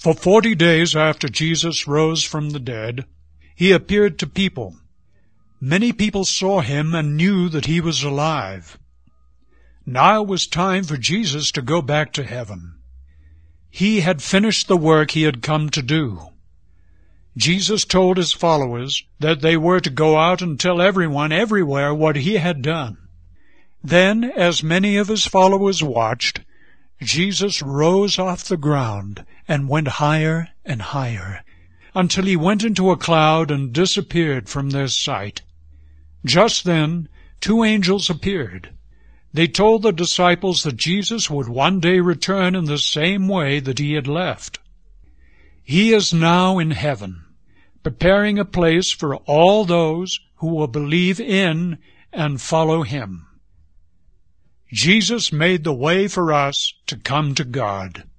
For 40 days after Jesus rose from the dead, he appeared to people. Many people saw him and knew that he was alive. Now it was time for Jesus to go back to heaven. He had finished the work he had come to do. Jesus told his followers that they were to go out and tell everyone everywhere what he had done. Then, as many of his followers watched, Jesus rose off the ground and went higher and higher, until he went into a cloud and disappeared from their sight. Just then 2 angels appeared. They told the disciples that Jesus would one day return in the same way that he had left. He is now in heaven, preparing a place for all those who will believe in and follow him. Jesus made the way for us to come to God.